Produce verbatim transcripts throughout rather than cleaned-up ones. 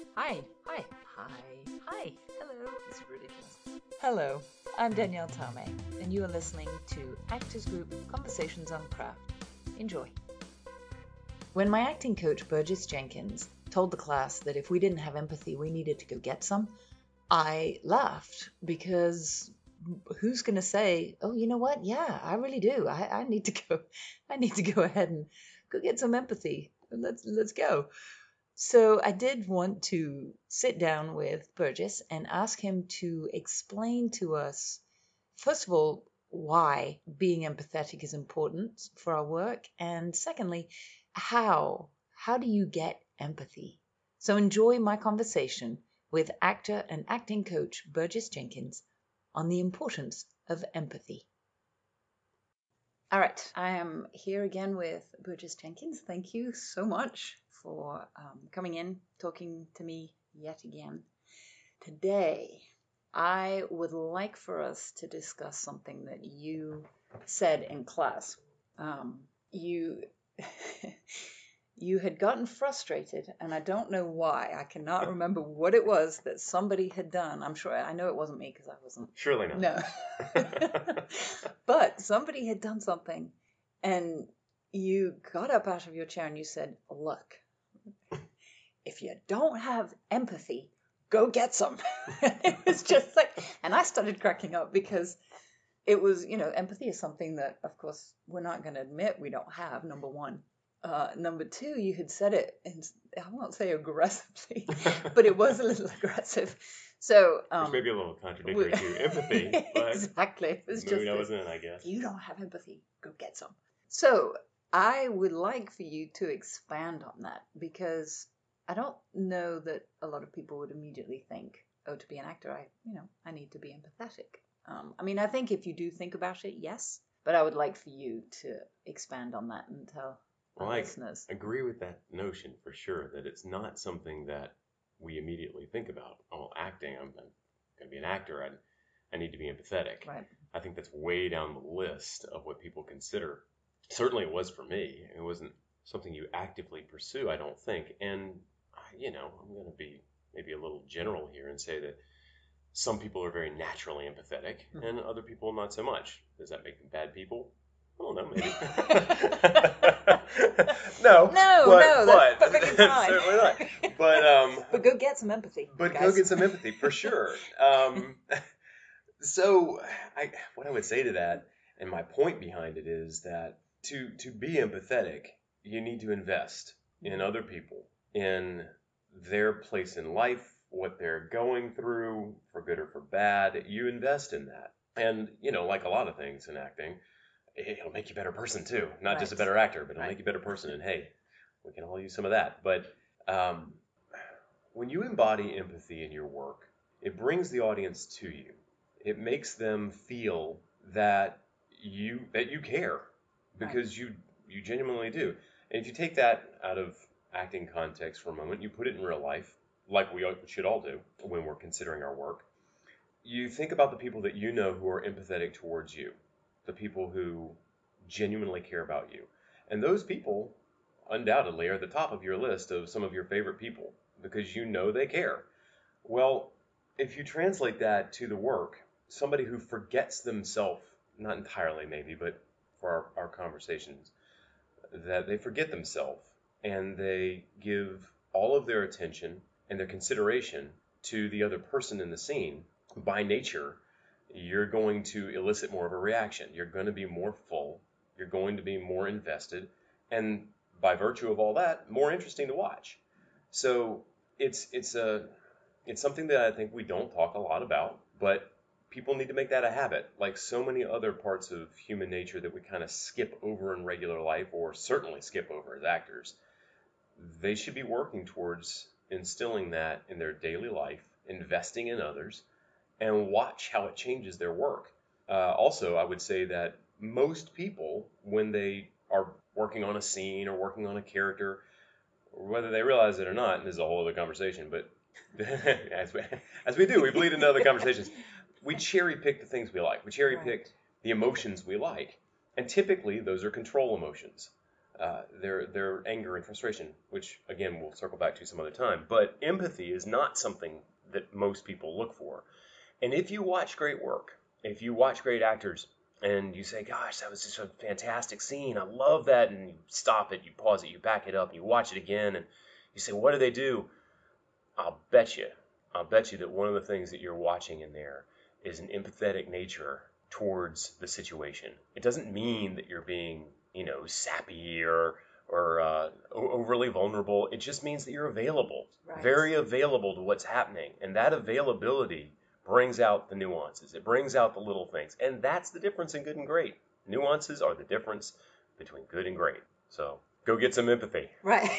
Hi, hi, hi, hi, hello. This is ridiculous. Hello, I'm Danielle Tame, and you are listening to Actors Group Conversations on Craft. Enjoy. When my acting coach, Burgess Jenkins, told the class that if we didn't have empathy, we needed to go get some, I laughed because who's going to say, oh, you know what? Yeah, I really do. I, I need to go. I need to go ahead and go get some empathy. Let's let's go. So I did want to sit down with Burgess and ask him to explain to us, first of all, why being empathetic is important for our work, and secondly, how how do you get empathy? So enjoy my conversation with actor and acting coach Burgess Jenkins on the importance of empathy. All right, I am here again with Burgess Jenkins. Thank you so much for um, coming in, talking to me yet again. Today, I would like for us to discuss something that you said in class. Um, you you had gotten frustrated, and I don't know why. I cannot remember what it was that somebody had done. I'm sure I know it wasn't me because I wasn't. Surely not. No. But somebody had done something, and you got up out of your chair and you said, "Look, if you don't have empathy, go get some." It was just like, and I started cracking up because it was, you know, empathy is something that, of course, we're not going to admit we don't have, number one. Uh, number two, you had said it, and I won't say aggressively, but it was a little aggressive. So, um, which may be a little contradictory to empathy, but exactly. It was maybe just that this, was in, I guess. if you don't have empathy, go get some. So I would like for you to expand on that, because I don't know that a lot of people would immediately think, oh, to be an actor, I, you know, I need to be empathetic. Um, I mean, I think if you do think about it, yes, but I would like for you to expand on that and tell Well, our I listeners. agree with that notion for sure, that it's not something that we immediately think about. Oh, acting, I'm, I'm going to be an actor, I, I need to be empathetic. Right. I think that's way down the list of what people consider. Certainly it was for me. It wasn't something you actively pursue, I don't think. And, you know, I'm going to be maybe a little general here and say that some people are very naturally empathetic, Mhm. and other people not so much. Does that make them bad people? I don't know, maybe. no, No, but, no, but that's perfectly fine. certainly not. But um, But go get some empathy, but guys. go get some empathy for sure. Um, so, I what I would say to that, and my point behind it is that to to be empathetic, you need to invest in other people, in their place in life, what they're going through, for good or for bad. You invest in that. And, you know, like a lot of things in acting, it'll make you a better person too. Not just a Right. better actor, but it'll Right. make you a better person. And hey, we can all use some of that. But um, when you embody empathy in your work, it brings the audience to you. It makes them feel that you that you care, because you you genuinely do. And if you take that out of acting context for a moment, you put it in real life, like we should all do when we're considering our work. You think about the people that you know who are empathetic towards you, the people who genuinely care about you. And those people undoubtedly are at the top of your list of some of your favorite people, because you know they care. Well, if you translate that to the work, somebody who forgets themselves, not entirely maybe, but for our, our conversations, that they forget themselves and they give all of their attention and their consideration to the other person in the scene, by nature, you're going to elicit more of a reaction. You're going to be more full. You're going to be more invested. And by virtue of all that, more interesting to watch. So it's it's a it's something that I think we don't talk a lot about, but people need to make that a habit. Like so many other parts of human nature that we kind of skip over in regular life, or certainly skip over as actors, they should be working towards instilling that in their daily life, investing in others, and watch how it changes their work. Uh, also, I would say that most people, when they are working on a scene or working on a character, whether they realize it or not, and this is a whole other conversation, but as, we, as we do, we bleed into other conversations. We cherry pick the things we like. We cherry pick Right. the emotions we like. And typically, those are control emotions. uh, their their anger and frustration, which again we'll circle back to some other time. But empathy is not something that most people look for. And if you watch great work, if you watch great actors, and you say, "Gosh, that was just a fantastic scene. I love that," and you stop it, you pause it, you back it up, and you watch it again, and you say, "What do they do?" I'll bet you, I'll bet you that one of the things that you're watching in there is an empathetic nature towards the situation. It doesn't mean that you're being, you know, sappy or or uh, overly vulnerable. It just means that you're available, Right. very available to what's happening, and that availability brings out the nuances. It brings out the little things, and that's the difference in good and great. Nuances are the difference between good and great. So go get some empathy. Right.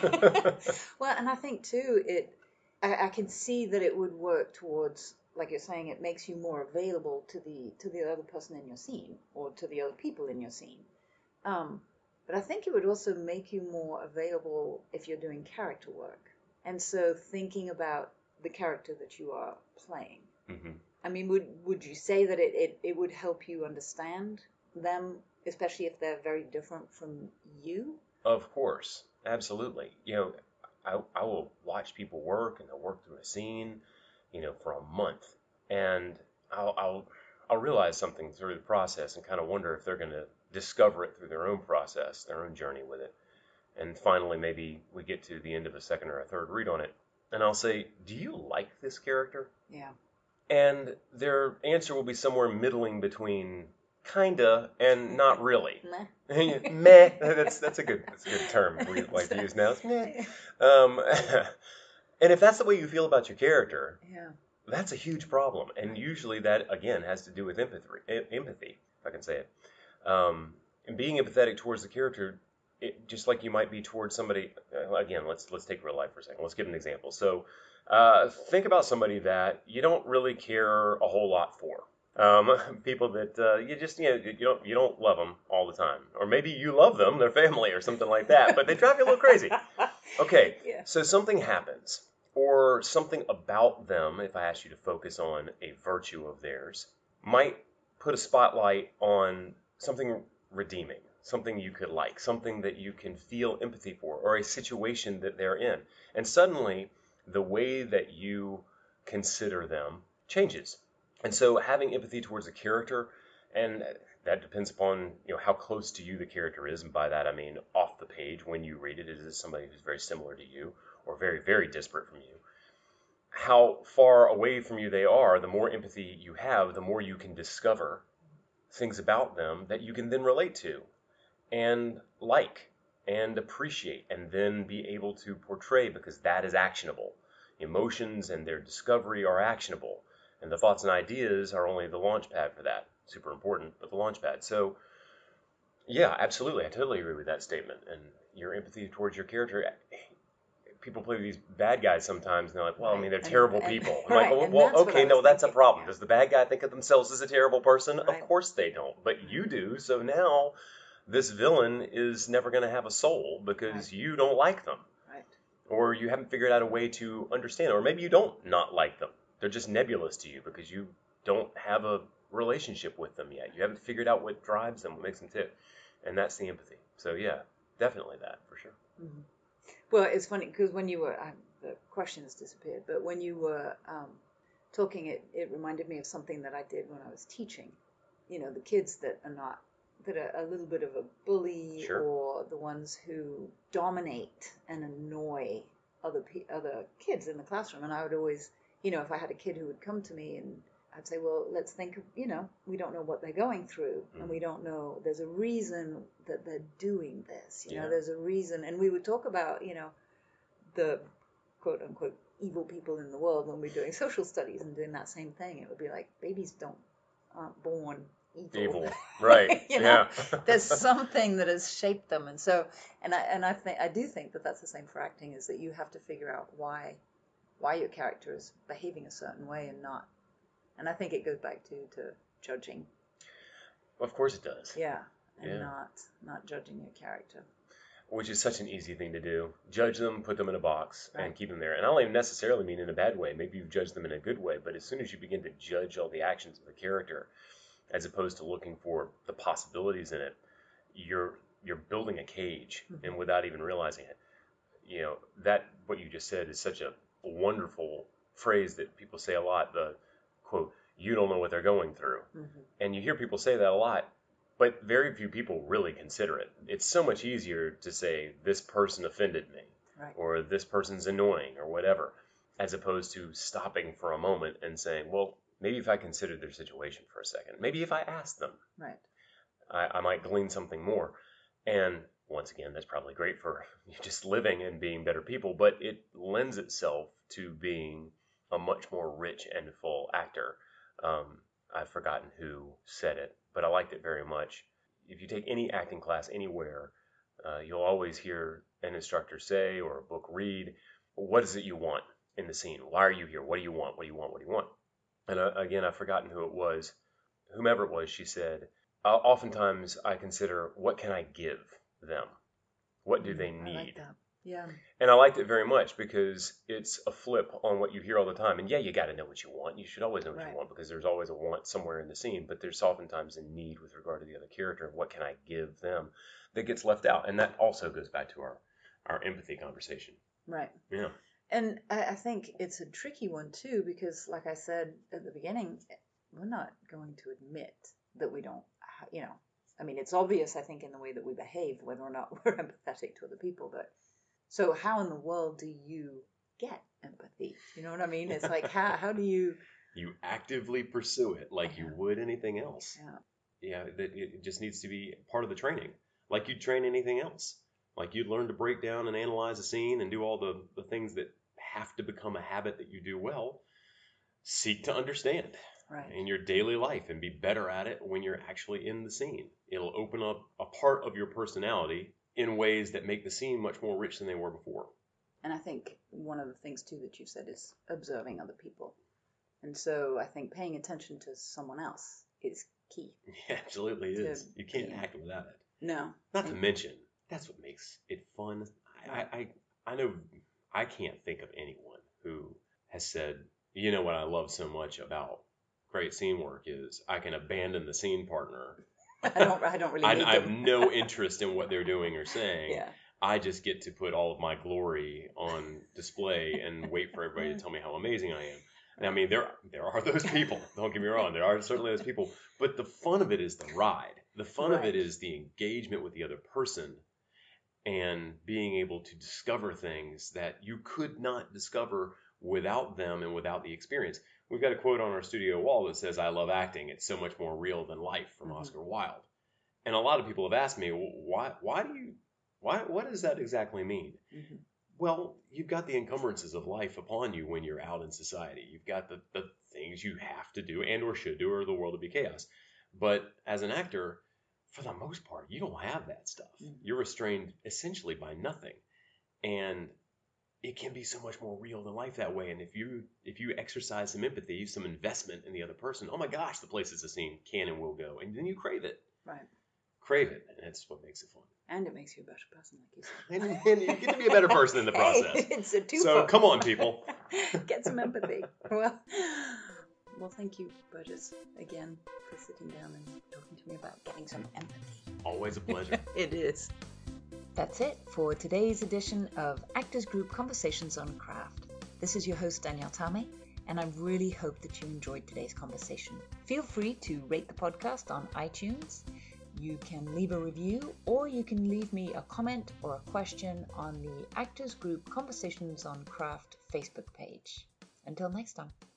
Well, and I think too, it I, I can see that it would work towards, like you're saying, it makes you more available to the to the other person in your scene or to the other people in your scene. Um, but I think it would also make you more available if you're doing character work. And so thinking about the character that you are playing. Mm-hmm. I mean, would would you say that it, it, it would help you understand them, especially if they're very different from you? Of course, absolutely. You know, I, I will watch people work and they'll work through a scene, you know, for a month, and I'll I'll I'll realize something through the process and kind of wonder if they're going to discover it through their own process, their own journey with it, and finally maybe we get to the end of a second or a third read on it, and I'll say, "Do you like this character?" Yeah. And their answer will be somewhere middling between kinda and not really. Meh. Meh. That's that's a good that's a good term we like to use now. It's meh. Um, and if that's the way you feel about your character, Yeah. that's a huge problem. And usually that again has to do with empathy. Empathy, if I can say it. Um, and being empathetic towards the character, it, just like you might be towards somebody. Uh, again, let's let's take real life for a second. Let's give an example. So, uh, think about somebody that you don't really care a whole lot for. Um, people that uh, you just you know you don't you don't love them all the time, or maybe you love them, their family, or something like that, but they drive you a little crazy. Okay, Yeah. so something happens, or something about them. If I ask you to focus on a virtue of theirs, might put a spotlight on something redeeming, something you could like, something that you can feel empathy for, or a situation that they're in, and suddenly the way that you consider them changes. And so having empathy towards a character, and that depends upon you know how close to you the character is, and by that I mean off the page when you read it, is it somebody who's very similar to you or very, very disparate from you? How far away from you they are, the more empathy you have, the more you can discover things about them that you can then relate to and like and appreciate and then be able to portray, because that is actionable. Emotions and their discovery are actionable, and the thoughts and ideas are only the launch pad for that. Super important, but the launch pad. So, yeah, absolutely. I totally agree with that statement. And your empathy towards your character. People play these bad guys sometimes, and they're like, well, I mean, they're Right. terrible And- and- people. I'm right, like, well, and well that's what okay, I no, was that's a thinking, problem. yeah. Does the bad guy think of themselves as a terrible person? Right. Of course they don't, but you do. So now this villain is never going to have a soul because Right. you don't like them, Right. or you haven't figured out a way to understand, or maybe you don't not like them. They're just nebulous to you because you don't have a relationship with them yet. You haven't figured out what drives them, what makes them tick, and that's the empathy. So yeah, definitely that for sure. Mhm. Well, it's funny because when you were, um, the questions disappeared, but when you were um, talking, it, it reminded me of something that I did when I was teaching. You know, the kids that are not, that are a little bit of a bully, Sure. or the ones who dominate and annoy other pe- other kids in the classroom. And I would always, you know, if I had a kid who would come to me, and I'd say, well, let's think of, you know, we don't know what they're going through, and we don't know, there's a reason that they're doing this, you know, Yeah. there's a reason. And we would talk about, you know, the quote unquote evil people in the world when we're doing social studies and doing that same thing. It would be like, babies don't, aren't born evil. Evil, right? You know, Yeah. there's something that has shaped them. And so, and I, and I think, I do think that that's the same for acting, is that you have to figure out why, why your character is behaving a certain way and not. And I think it goes back to, to judging. Of course it does. Yeah. And Yeah. not, not judging your character. Which is such an easy thing to do. Judge them, put them in a box, and Right. keep them there. And I don't even necessarily mean in a bad way. Maybe you've judged them in a good way, but as soon as you begin to judge all the actions of the character, as opposed to looking for the possibilities in it, you're you're building a cage, Mhm. and without even realizing it. You know, that what you just said is such a wonderful phrase that people say a lot. The quote, "You don't know what they're going through," Mhm. and you hear people say that a lot, but very few people really consider it. It's so much easier to say this person offended me, Right. or this person's annoying, or whatever, as opposed to stopping for a moment and saying, well, maybe if I considered their situation for a second, maybe if I asked them, Right. I, I might glean something more. And once again, that's probably great for just living and being better people, but it lends itself to being a much more rich and full actor. Um, I've forgotten who said it, but I liked it very much. If you take any acting class anywhere, uh, you'll always hear an instructor say or a book read, what is it you want in the scene? Why are you here? What do you want? What do you want? What do you want? And uh, again, I've forgotten who it was. Whomever it was, she said, uh, oftentimes I consider, what can I give them? What do they Mm, I need? like that. Yeah. And I liked it very much because it's a flip on what you hear all the time. And yeah, you got to know what you want. You should always know what Right. you want because there's always a want somewhere in the scene, but there's oftentimes a need with regard to the other character. And what can I give them that gets left out? And that also goes back to our, our empathy conversation. Right. Yeah. And I, I think it's a tricky one too, because like I said at the beginning, we're not going to admit that we don't, ha- you know, I mean, it's obvious, I think, in the way that we behave, whether or not we're empathetic to other people. But so how in the world do you get empathy? You know what I mean? It's like, how, how do you, You actively pursue it like you Yeah. would anything else. yeah, Yeah, that it just needs to be part of the training, like you'd train anything else. Like you'd learn to break down and analyze a scene and do all the, the things that have to become a habit that you do well. Seek to understand right. in your daily life and be better at it when you're actually in the scene. It'll open up a part of your personality in ways that make the scene much more rich than they were before. And I think one of the things too that you said is observing other people. And so I think paying attention to someone else is key. It absolutely To is. You can't being- act without it. No. Not to And- mention, that's what makes it fun. I, I, I know I can't think of anyone who has said, you know what I love so much about great scene work is I can abandon the scene partner. I don't. I don't really I, need I have them. no interest in what they're doing or saying. Yeah. I just get to put all of my glory on display and wait for everybody to tell me how amazing I am. And I mean, there there are those people. Don't get me wrong. There are certainly those people. But the fun of it is the ride. The fun of Right. it is the engagement with the other person and being able to discover things that you could not discover without them and without the experience. We've got a quote on our studio wall that says, I love acting. It's so much more real than life, from Mhm. Oscar Wilde. And a lot of people have asked me, well, why, why do you, why, what does that exactly mean? Mhm. Well, you've got the encumbrances of life upon you when you're out in society. You've got the, the things you have to do and or should do, or the world would be chaos. But as an actor, for the most part, you don't have that stuff. Mhm. You're restrained essentially by nothing. And it can be so much more real than life that way. And if you if you exercise some empathy, some investment in the other person, oh my gosh, the places the scene can and will go. And then you crave it. Right. Crave it. And that's what makes it fun. And it makes you a better person, like you said. And, and you get to be a better person in the process. Hey, it's a two. So come on, people. Get some empathy. Well, well, thank you, Burgess, again for sitting down and talking to me about getting some empathy. Always a pleasure. It is. That's it for today's edition of Actors Group Conversations on Craft. This is your host, Danielle Tame, and I really hope that you enjoyed today's conversation. Feel free to rate the podcast on iTunes. You can leave a review, or you can leave me a comment or a question on the Actors Group Conversations on Craft Facebook page. Until next time.